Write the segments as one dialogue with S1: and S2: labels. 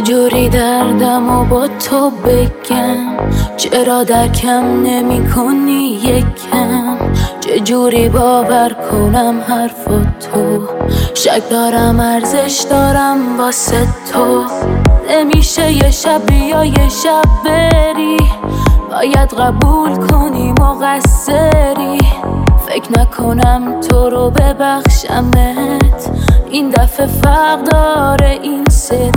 S1: چجوری دردمو با تو بگم؟ چرا درکم نمی کنی یکم؟ چجوری باور کنم حرفاتو؟ شک دارم ارزش دارم واسه تو. نمیشه یه شب بیا یه شب بری، باید قبول کنی مقصری. فکر نکنم تو رو ببخشمت، این دفعه فرق داره این سری.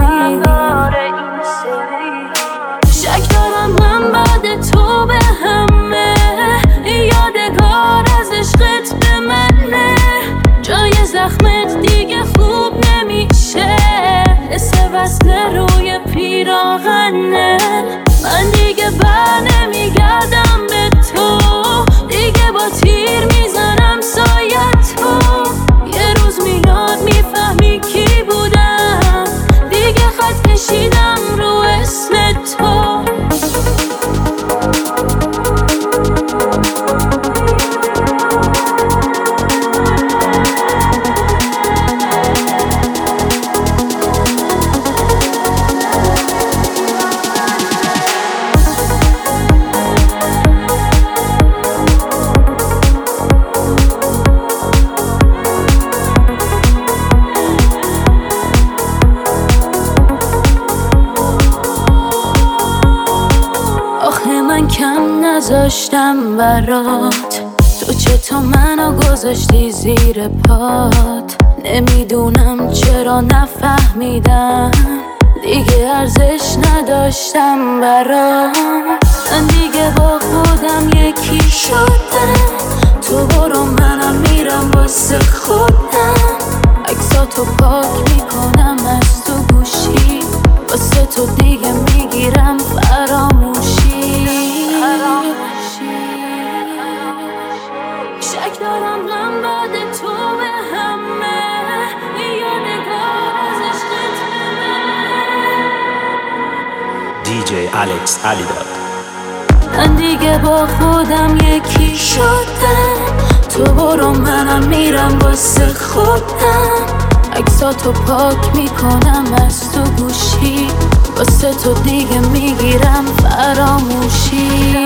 S1: شک دارم من بعد تو به همه، یادگار از عشقت به منه. جای زخمت دیگه خوب نمیشه، حس وصل روی پیراهنه. من دیگه بر نمیگردم به تو، دیگه با تیر میزنم سایتو. یه روز میاد میفهمی کی بودم، دیگه خط کشیدم رو اسم تو. من کم نذاشتم برات، تو چطور منو گذاشتی زیر پات؟ نمیدونم چرا نفهمیدم، دیگه ارزش نداشتم برات. من دیگه با خودم یکی شدم، تو برو منم میرم واسه خودم. عکساتو پاک میکنم از تو گوشی، واسه تو دیگه میگیرم فراموشی. شک دارم من بعد تو به همه، یادگار از عشقت به منه.
S2: دیجی الکس علیداد.
S1: من دیگه با خودم یکی شدم، تو برو منم میرم واسه خودم. عکساتو پاک میکنم از تو گوشی، واسه تو دیگه میگیرم فراموشی.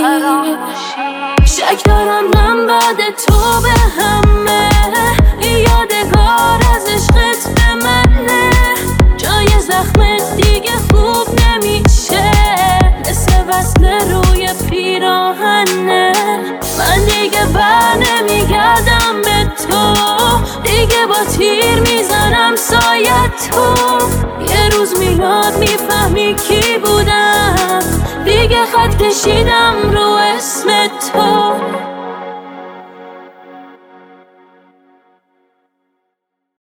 S1: شک دارم من بعد تو به همه، یادگار از عشقت به منه. جای زخمت دیگه خوب نمیشه، حس وصل روی پیراهنه. من دیگه بر نمیگردم به تو، دیگه با تیر میزنم سایتو. یه روز میاد میفهمی کی بودم، دیگه خط کشیدم رو اسم تو.